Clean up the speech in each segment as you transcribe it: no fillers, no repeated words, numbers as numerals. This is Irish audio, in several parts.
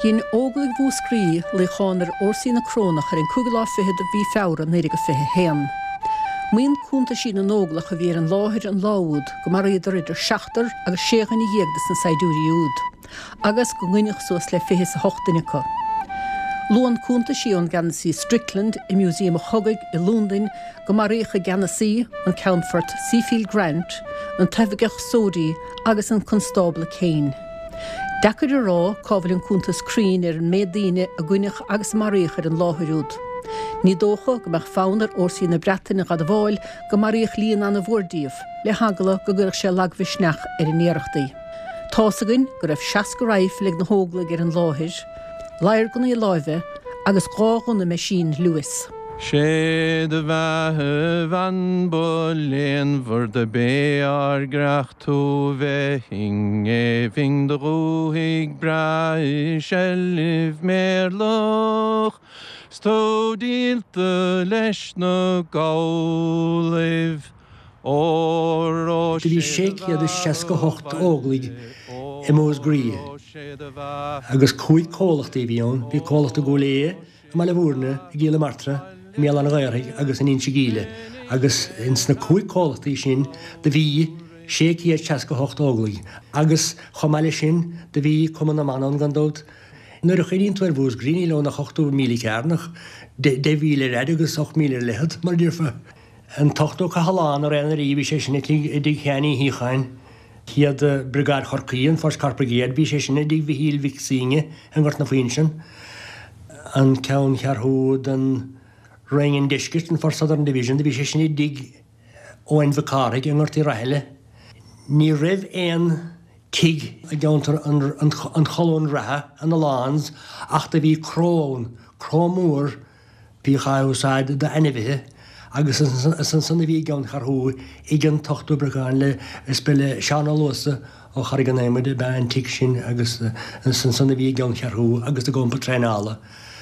Gyn óglaigh bhú scrí le chánar orsaí na crónach ar an cúgalá fihead a bhí feabhra naige fithe héan. Muon cúnta sin an óglach a bhí an láthir an láúd go mar iad idir 60 agus 60 dhéagdas na saidúrí úd, agus go gcuineach suas le fihe sa hochtainnecha. Luan cúnta síón Ganasí Strickland i Museum Chogaig i Lúndain go mar récha Ganasí an Countfort Seafield Grant an Taifigach Sódí agus an Constable Kane. Dacad rá cábhail an cúnta scrín ar an médaine a gcuineach agus mar récha an láthirúd. Ní dócha go meach fánar orsaí na Breataine gad bháil go mar réach líon an na bhórdíomh le hagala go gurach sé laghvisneach ar an éireachtaí. Tásagann go raibh 60 go raibh le na hóglaigh ar an láthir, Lair gona I láimhe agus gágan na meisín Lewis. Sé de bheitthe van bolén vor de bé grach tú bheithing fing de rúigh bra sellih merloch stódílte leis na gáilih Dí séciad is 68 óglaigh I Mós Grí. Agus cúig cólachtaí bhíón, bhí cólachta go lé, má le bhúrne, I Gíle Martra, I Méal an Ghairigh, agus in Inse Gíle. Agus in sna cúig cólachtaí sin, de bhí séciad 68 óglaigh. Agus chomáile sin, de bhí cuman na man an gandód. Nuair a chuiríonn tuair Mós Grí le nach 8 míle cearnach, de bhíle réad agus 8 míle lehad, mar dúrfa. An tochtó cahalán ar enar bhí sé sinna dig cheannaí híchain. Hiad brigad Chorcaíon, fors Carbrigéad, bhí sé sinna dig bhí híl vicsinge an gart na faoinsin. An ceann chearthúd an ringin discist an fors Southern Division, bhí sé sinna dig óin Vicarig an gart I Rahile. Ní raibh éon tig a gceantar an cholún ratha an na láns ach de bhí crómúr bhí chaúsáid de anibhithe. Agus san sanna bhí gan charthú I gan tochtú breáin le spile seanna losa ó charig an éimiid ben tic sin agus san sanna bhí gan charthú agus a gompa treinála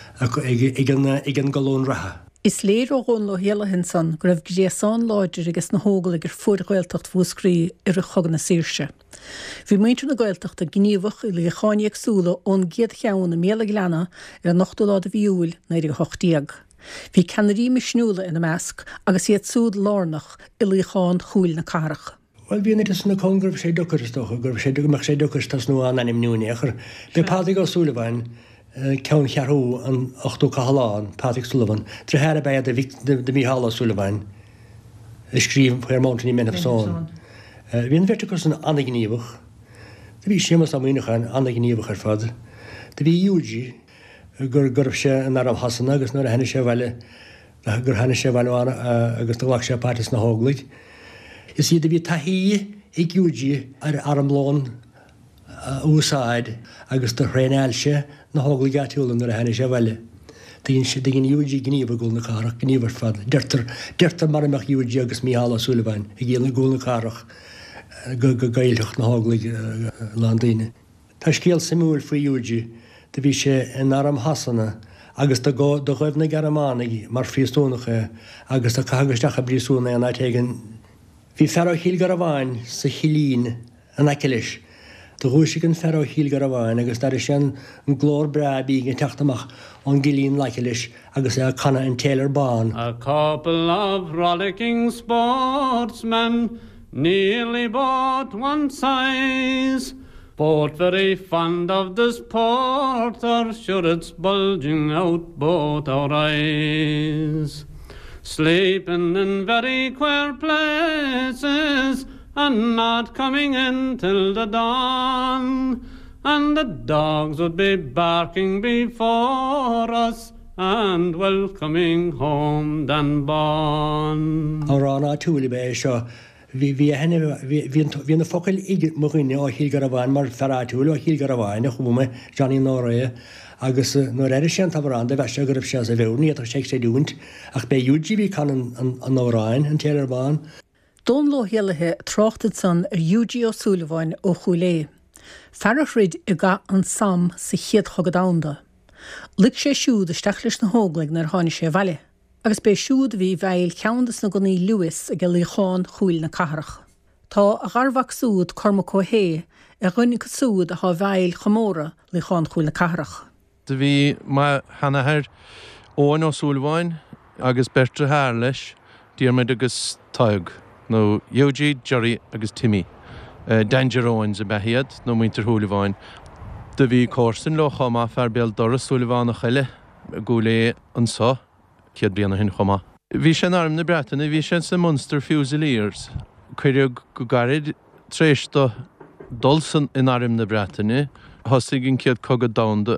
I gan galón ratha. Is léir ó gón lo héala hin san go raibh gréasán láidir agus na hóglaigh ar fuair gailteacht fúscrí ar a chog na síirse. Bhí muintear na gailteacht a gníomhach I le cháine agsúla ón géad cheann na méla gleanna ar 8 bhíúil na ir 8. Bhí ceannarí misnúla ina measc agus iad súd lárnach I líáin chúil na carach. Well, bhíon is na congur sé docharistocha, gur sé meach sé dochastas nó an anim núnéachar. Be Pádraig Ó Súleibhán ceann chearthú an 8 cahalán, Pádraig Sullivan, trehéir be de Mícheál Ó Súleibhán, scríomh chuir Mountain I Menafsán. Bhíon verticus an anna gníomhach, de bhí sémas am muoinechan anna gníomhach ar fad. De bhí Eugí, gur sé an am hasanna agus nuair a henne sé bhile gur henne sé bhile agus dohaach sé pátas na hóglaigh. Is iad a bhí taithí I Eugí ar armlón úsáid agus do réáil sé na hóglaigh atiúlan nuair a henne sé bhile. Dín sé gin Eugí gníomh gúil na carach, gníomhar fad. Deirtar mar amach Eugí agus Mícheál Ó Súleibhán I gcéal na gúil na carach go gailteach na hóglaigh Landaine. Tá scéal simúil faoi Eugí de bhí sé in aram hasanna agus do chuibh na Garamánaigh mar fiostónacha agus do chagasteach a bríosúna an áitéigean. Bhí ferá híl gar bháin sa chilín an aicelis. Do thuaisig an ferá híl gar bháin agus dar sé an glór brabí an teachtamach an gilín laicelis agus é canna an Taylor bán. A couple of rollicking sportsmen nearly bought one size. Both very fond of the sport, or sure it's bulging out both our eyes. Sleeping in very queer places, and not coming in till the dawn. And the dogs would be barking before us, and welcoming home Dunboyne. Arana túli be seo. Bhí na focail ige moghine ó híl gar bháin mar ferráitiúil ó híl gar bháin a chumma Johnny Norrie agus nuair éidir sé an tabrán de bheiste gur sé a bhúrní a sé sé dúint ach be Eugí bhí can an Nóráin an Taylor bán. Dón lo héalathe trochtad san ar Eugí Ó Súleibhán ó Chúlé. Ferach rid I ga an sam sa chiad chogadánda. Lig sé siúd isteach leis na hóglaigh nar tháinig sé bhaile. Agus be siúd bhí bheil ceandas na gonaí Lewis a go líáin chúil na carach. Tá a garbhach súd Cormac Ó Hay a ghuinnig súd a há bheil chamóra líáin chúil na carach. de bhí hanahir óin ó súlháin agus bertre háir leis díarmid agus taig nó Eugene, Jerry agus Timmy. Dangeróins a behiad nó muinter húlaháin. De bhí córsan le chomá fear beal doras súlaháin a chaile gúla an sá ciad bliana hin chomá. Bhí sé arm na Breataine, bhí sé sa Munster Fusiliers. Cuireadh go garid tréis do dulsan in arm na Breataine, thosaigh an ciad cogad damda,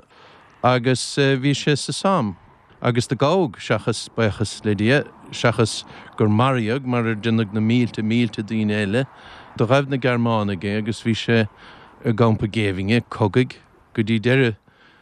agus bhí sé sa Sam. Agus de gaug seachas bachas le dia, seachas gur mariag, mar dinnag na mílte dín eile, do raibh na Germánige, agus bhí sé a gampa gévinge, cogig, go dtí deire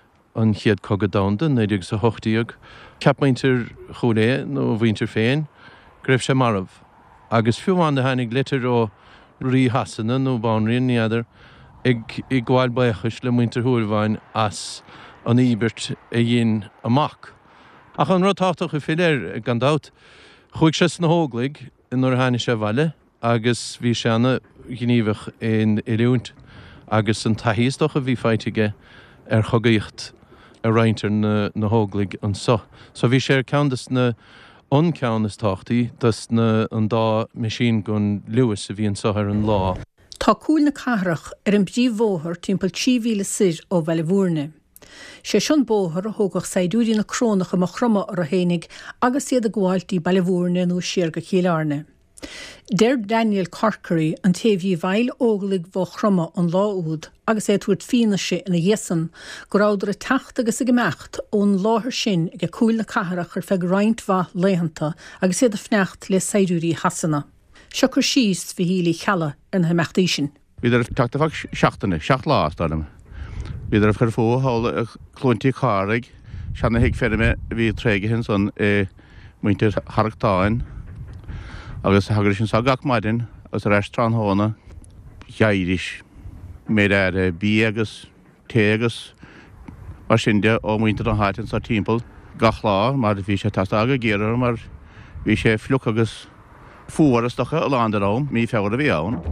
an chiad cogad damda, neidig sa hochtíag. Capmainter chulé nó bhainter féin, greibh sé marmh. Agus fiúháin de hanig litir ó rí hasanna nó bánrion níadar, ag gháil bachas le muinter húlháin as an íbert a dhéon amach. Ach an rotáach a filéir gandát, chuig sé na hóglaigh in or haine sé bhaile, agus bhí seanna gníomhach in iúnt, agus an taíostoch a bhí feitige chogaíocht a reinter na hóglaigh an so. So bhí sé ceandas na onceannas táchtaí, dus na an dá machine gon Lewis a bhí an sothar an lá. Tá cúil na carach an bríomhóthar timpeall 3,000 sir ó Bheilehúrne. sé sin bóthar a thógach saidúí na crónacha mo chroma ar a hénig agus siad a gháiltí Ballivúrne nó siar go chéilearne. Deir Daniel Corkery an taobhí bhail óglaigh bó chroma an láúd agus é tuairt fína sé ina dhéasan go ráidir a techt agus a gmeacht ón láthir sin ag a cúil na catharach ar feadh roinnt bha léhananta agus siad a fneacht le saidúí hasanna. Seo gur síos bhí hílí chealla ar na hemeachtaí sin. Bhí teachtafach seachtainna, seach lá starm. Bhí chur fó hála a clúintí cáraigh, seanna hiag ferime bhí tréige hin son muintir harachtáin, agus hagur sin sagach maidin, agus a restaurant hóna, jairis, méid bí agus, té agus, mar sinde ó muintir an háitin sa timppel, gach lá, mar bhí sé tasta aga géirear, mar bhí sé fluch agus fuarastacha a landarám, mí feabhar a bhí ann.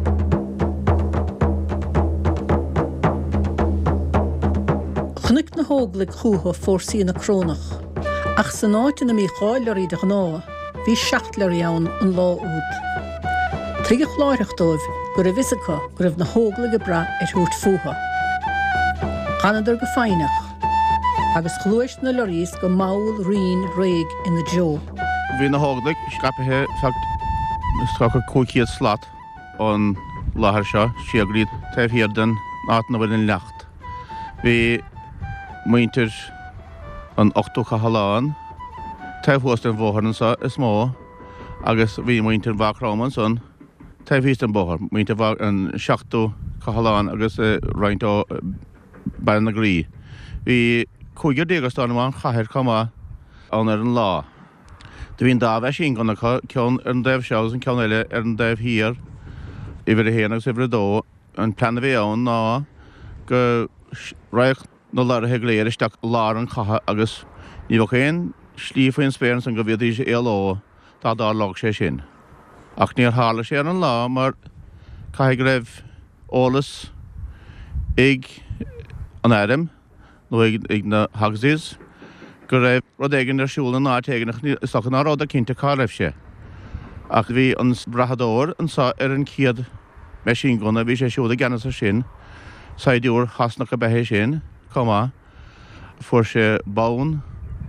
Chnic na hóglaigh chútha fórsaí na crónach, ach san áitin na mí cháil ar iad a gná, bhí seachtlar ann an láúd. Tríoch láireachtóibh gur a bhisacha gur raibh na hóglaigh bra ar thuairt fuatha. Ganadar go féinach, agus chluais na lorís go maul rion réig ina jo. Bhí na hóglaigh scapathe scacha cúiciad slat an láthir seo, siagríd taobh den áit na bhfuil lecht. Bhí muintir an 8 chahaláin, taobhhuast an bóthar sa is mó, agus bhí muintir bhachráman son, taobhhíst an bóthar, muintir an 7 chahaláin agus roinnt ó bain na grí. Bhí cúigear dégas dánamáin chathir comá an ar an lá. Do bhín dábheith sin gona ceann ar an daobh seos an ceann eile ar an daobh híar, idir a héanagus idir dó, an plana bhí ann ná go raich nó láirithe léir isteach lár an chatha agus ní bh chéin slíomhainn spéireann san go bhíodí sé éaló tá dá log sé sin. Ach níor hála sé ar an lá mar caithfidh raibh ólas ag an airm nó ag na hagsaíos go raibh rud éigean ar siúil na náiteaganach sachan á rád a cinnte cá raibh sé. Ach bhí an brathadóir an sa ar an ciad me sin gona bhí sé siúil a gceannas a sin, saidúr hasnach a bethe sin, comá, fuair sé bán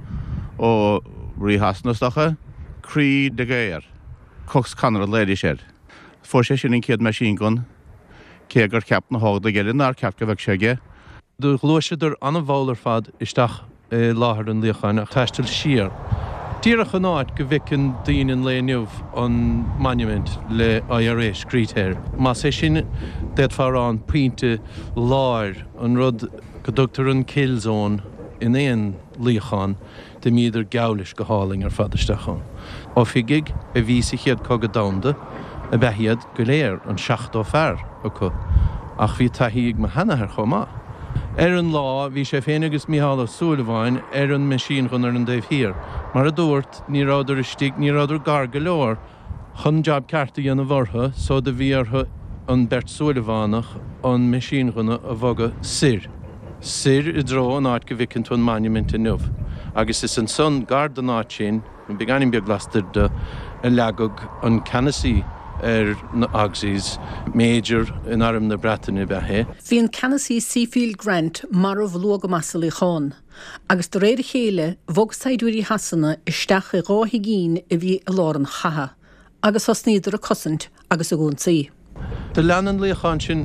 ó rí hasnastacha, crí de géir, cox canar léidir sér. Fuair sé sin ciad me sin gon, cé gur ceap na hágda géirin nar ceap go bheith séige. Du glúisiidir anna bhálar fad isteach láthir an líocháin ach taistil siar. Díreach an áit go bhicin daoine léniuh an monument le IRA scrítéir. Má sé sin déad farrán puinte láir an rud go dtugtar an killzón in éon líocháin de míidir gabhlis go háling ar fadaisteachán. Ó fiigig a bhí sa chiad cogad damda a bheithiad go léir an 7 fearr acu, ach bhí taithíigh me hanathar chomá. Ar an lá bhí sé féin agus Mícheál Ó Sualibháin ar an machine chun ar an daobh hír. Mar a dúirt ní ráidir istigh, ní ráidir gar go leor chun job cearta dhéana bhartha, so de bhí artha an Bert Sualibhánach an machine chuna a bhaga sir. Sir I dro an áit go bhicinn tún monument in nuh. Agus is an son gard an áit sin, an beganin beag lastar de a leagog an Canasí na Agsís major in arm na Breton I bethe. Bhí an Canasí Seafield Grant mar a bhlóga masal I chán. Agus do réir chéile bhog saidúirí hasanna isteach I ráthí gín I bhí a láran chatha. Agus os níidir a cosint agus a gún saí. De leanan líochan sin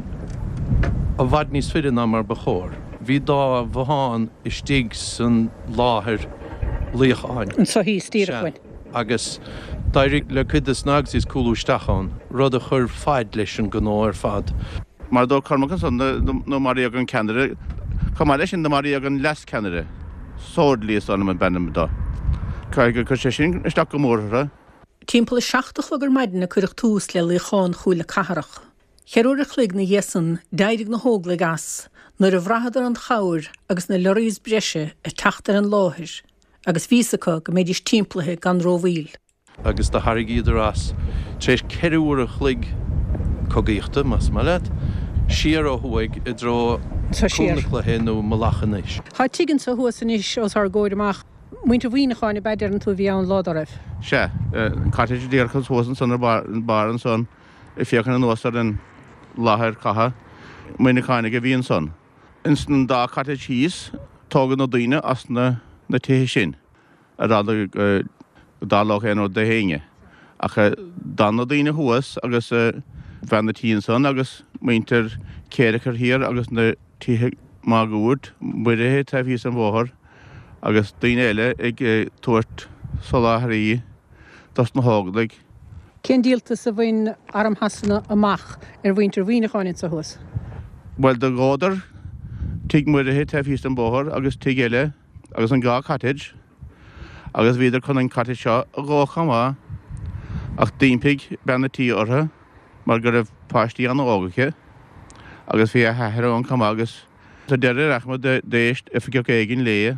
a bhad níos fidir ná mar bechór. Bhí dá bháin I stig san láthir líocháin. An so hí stíreachhain. Agus dairig le cuidas nagsís cúlú stachán, rud a chur fáid leis an gnó fad. Mar dó carmachas nó marí an Canada, Chá leis sin na marí an les Canada, sód líos an an bennam dá. Cai go chu sé sin isteach go mórra. Timppla 60 gur maidin a chuireach tús le líocháin chúla caharach. Cheúir a chluig na dhéasan dairig na hógla gas, nuair a bhreathadar an chair agus na leirís breise a teachtar an láthir, agus vísacha go méidir timplathe gan rómhíl. Agus de harigíidir as, tréis ceúir a chluig cogaíochta mas mallet, siar ó thuig I dro cúnachlathe nó malachanais. Tá tuigann sa thuasan is os ar ggóir amach. Muinte bhíoineáin I beidir an tú bhí an ládaribh. Se, cottage díarchas hósan san bar an son, I fiochan an nósar an láthir catha, muine cáinnig a bhíon son. Instan dá cottage híos, tógan ó daoine as na tuthe sin, a ráda dálach ó de héine. Ach dan ó daoine thuas agus bhean na tíon son, agus muintear céirechar hir agus na tuthe má gúirt, buirithe taobh híos an bmhóthir, agus daoine eile ag tuairt solathaí dos na háglaigh. Cén díalta sa bhain arm hasanna amach bhaintear bhíoineáin sa thuas? Well, de gádar tuig muirithe taobh híos an bmhóthir agus tuig eile agus an gá cottage, agus bhíidir chun an cottage seo a gácha má, ach dímpig benna tí ortha, mar go raibh páistí an ágacha, agus bhí a heithir an chama agus tá deireadh reachma d'éist ifigeach éigin léie,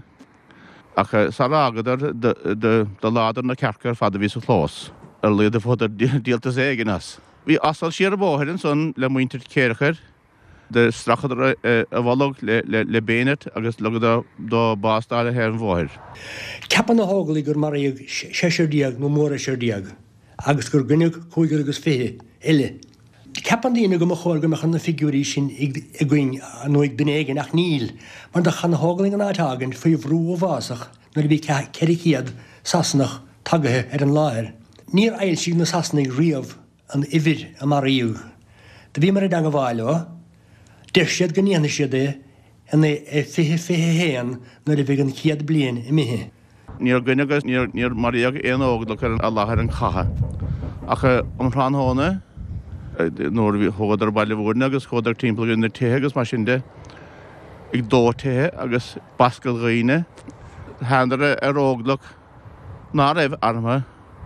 ach sala agadar de ládar na cearcar fada bhí sa chlós, ar léad a fótar díaltas éigin as. Bhí asal siar a bóthir son le muintear céirechar, de strachadar a bhálog le bénet agus legad dá bástáile her an bmhóthir. Ceapan na háglaí gur mar ag séisirdíag nó móra séirdíag, agus gur gnuigh chuigur agus fithe, eile. Ceapan daoine go chóir go mechan na figurí sin I gcuin nó ag dunéigen ach níl, mar de chan háglaí an átágan faoi bhrú ó bhásach nuair bhí ceiricíad sasnach tagathe ar an láthir. Níor eil sí na sasnaigh riamh an ihir a maríú. De bhí mar a dang a bháile Deir siad gan íana siad an fihe héan nuair a bhíh an chiad blian I mithe. Níor gine agus níor maríag éon ógla chu a láthir an catha. Ach an rán hána, nóir bhí hógadar bailile bhórna agus chódar timppla na tuthe agus mar sin de ag dó tuthe agus bascail dhaoine, háandar ar óglach ná raibh arma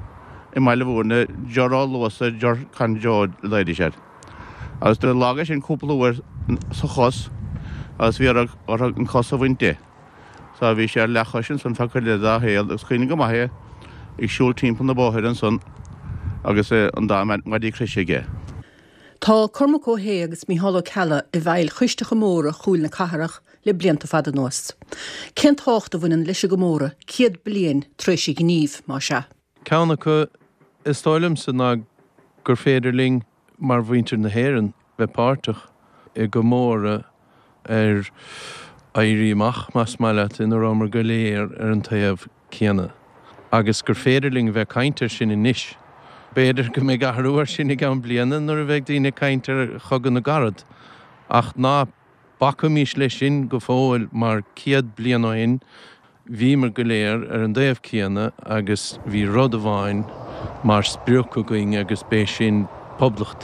I maile bhórna deorá luasa deor can deod leidir siad. Agus de lága sin cúpla uair sa chos, agus bhí ar an cos a bhainte. Sa bhí sé lecha sin san facair le dá héal, agus chuoine go maithe ag siúil timppla na bóthir an son, agus an dá maidí crisige. Tá cormac ó hé agus mí hála cealla I bhhail chuisteach go móra chúil na caharach le blianta fada nuas. Cén tácht a bhainean leis go móra, ciad blian tréisi gníomh má se. Ceanna chu is stáilm san ná gur féidirling mar bhaintear na héireann bheith páirteach I go móra ar éiríach mas mallet in ramar go léir ar an taobh céanna. Agus gur féidirling bheith caintear sin in níis. Béidir go mé gathúir sin I gan bliana nuair a bheith daoine caintear chugan na garad. Ach ná bacamís lei sin go fóil mar ciad blian óin, bhí mar go léir ar an taobh céanna agus bhí rud a bháin mar spríocha going agus bé sin poblacht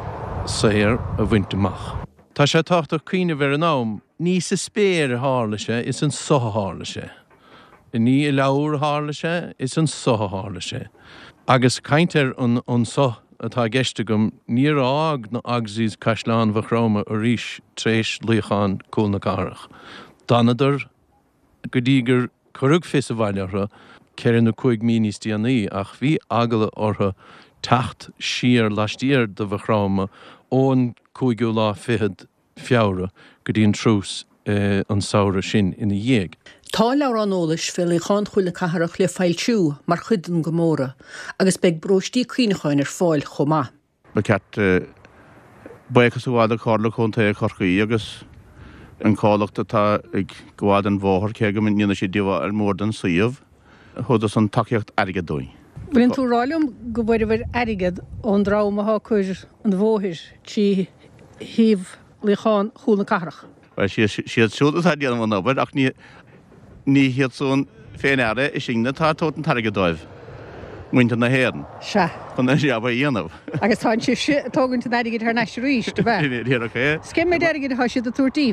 sair a bhainteach. Tá sé táchtach cuine bhar an nám, ní sa spéir hála sé is an sotha hála sé. Ní I leabhar hála sé is an sotha hála sé. Agus caintear an soth atá geiste gom níor ág na agsís caisleán bhachráma a ríis tréis líocháin cúil na carach. Danadar go dtígur chorug fis a bhailethra ceir na 5 mínis díanaí ach bhí agala ortha tacht siar lastíar de bhachráma ón 5 lá fihad fiabhra go dtíon trús an saoire sin ina dhéag. Tá leabhar an ólas fel í cháin chuil na catharach le fáiltiú mar chuidan go móra, agus beag brostí cuoinecháin fáil chomá. Ba ceart buchas bhád a cála chunta a chorcaí agus an cálaachta tá ag ghád an bmhóthir cé go níana sé díomh ar mór den suíomh chudas an takeíocht aige dói. Bhfuiln tú ráilm go bhfuir aigad ón rámath chuir an bmhóthir tí híomh le cháin chuil na catharach. Siad siúdas a díanam an obair ach ní hiad son féin aire is sinna tá tót an taige dóibh. Muinte na héan. Se. Chun sé abba dhéanamh. Agus tá si tógann tú aigad th neis ríist bheith. Dhéar Scim mé aigad tha siad a túirtíh.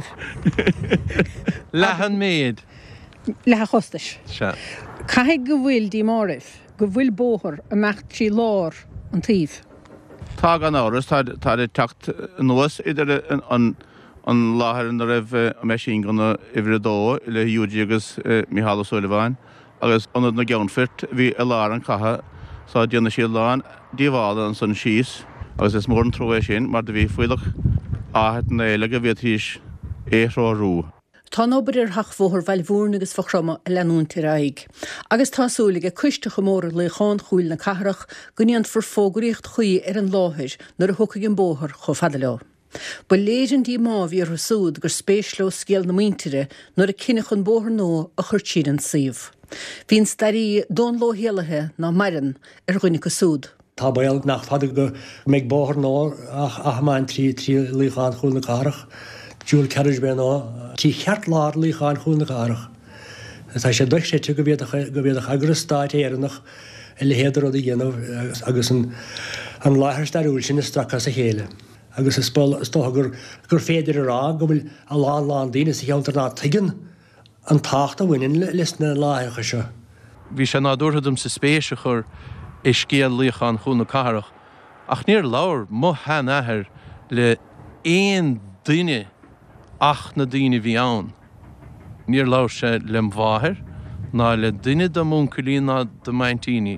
Lehan méad. Lethe chostais. Se. Caithe go bhfuil dí máibh, go bhfuil bóthir a mecht sí lár an tíomh. Tá an áras tá techt nuas idir an láthir an raibh me sin gona ihredó le Hugh agus Micheál O'Sullivan agus anad na geanfirt bhí a lá an catha sa déanana sí láin díomhála an san síos agus is mór an tro sin mar de bhí foiilech áheit na éile go bhíad híos éhrárú. Tá nóbair thach bhóthir bhail bhúrna agus fachrama a leanúnta raig. Agus tásúlaige cuiste go mór le cháin chuil na catharach go níon for fógraíocht chuí ar an láthir nar a thucaigh an bóthir cho fada le. Ba léidir dí máh ar súd gur spéisló scéal na muintere nuair a cinech an bóthir nó a chuirtíad an siomh. Bhín starí dón lóhéalathe ná marin ar ghuiine go súd. Tá bail nach fada go méid bóthir nó ach máin trí lícháin chuil na catharach. Dúil carriage be ná tí cheart lár lícháin chuil na catharach. Tá sé doich sé go bhéad a chagur stáit éannach i le héidir a dhéanamh agus an láthir starúil sin is strachas a chéile. Agus is tógur gur féidir ará go bhfuil a lán daine sa cheantar ná tuigean an tácht a bhainn lis na láthacha seo. Bhí sé nádúthadum sa spéise chur i scéal lícháin chuil na catharach ach níor leabhar mo hean athair le éon duine ach na daine bhí ann. Níor leabhar sé le mháthir ná le duine do múnculín ná do maintíní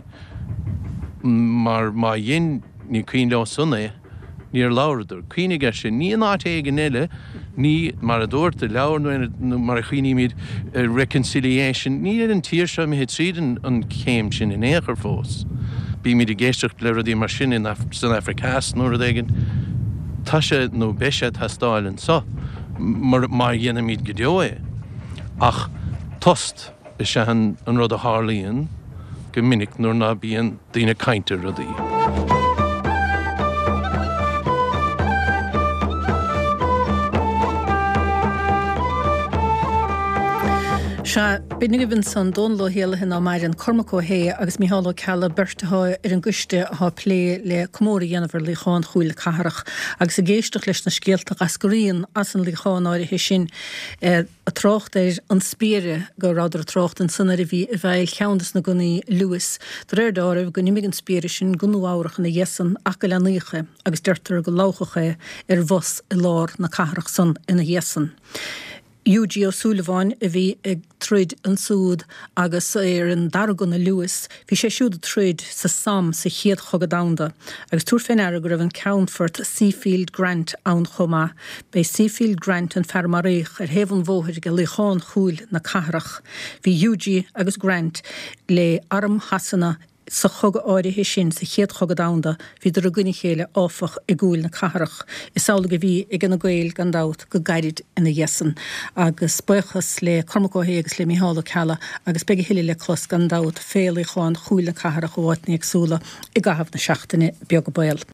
mar má dhéon ní cuoin le sunna níor leabharidir. Cuoinige sé ní an áit éigen eile ní mar a dúirta leabhar mar a chuoine míad reconciliation ní ar an tíir se mi het tríd an céim sin in éair fós. Bí míad a géisteach le ruí mar sin in San Africás nóair a dhéigen tá sé nó beise tastáilin sa mar dhéana míad go deoé. Ach tost is sé an rud a hálíonn go minic nuair ná bíon daoine cainte rudaí. Se binnig bhín san dón lóhéalathe ná mair an Cormacó hé agus Micheál O'Calla bertathe ar an guiste a lé le commóra dhéanamhar le cháin chuil catharach agus a géisteach leis na scéalta gascaríon as an le cháin áirithe sin a trocht éir an spíre go ráidir a trocht an sanna a bhí a bheil cheandas na gunaí Lewis. Dar dáibh go nimig an spíre sin gunúáireach na dhéasan ach go leanaíche agus deirtar go láchacha ar bhos i lár na catharach san ina dhéasan. Hugh O'Sullivan a bhí ag tríd an súd agus ar an darganna Lewis, bhí sé siúd a tríd sa sam sa chéad chogadánda, agus túr féin air go raibh an Countfort Seafield Grant ann chomá, bei Seafield Grant an fermaréich ar héhann bmhóthir go le cháin chuil na catharach. Bhí Hugh agus Grant le arm hasanna sa chog áirithe sin sa chéad chogadánda hí do a gcuine chéile áfach i gúil na catharach. Is sála go bhí ag an gail gan dát go gairid ina dhéasan agus buchas le Cormacó hé agus le Micheál O'Calla agus beige hiile le clos gan dát féla cháin chuil na catharach óhaitní agsúla i gahabh na seachtaine beag go bail.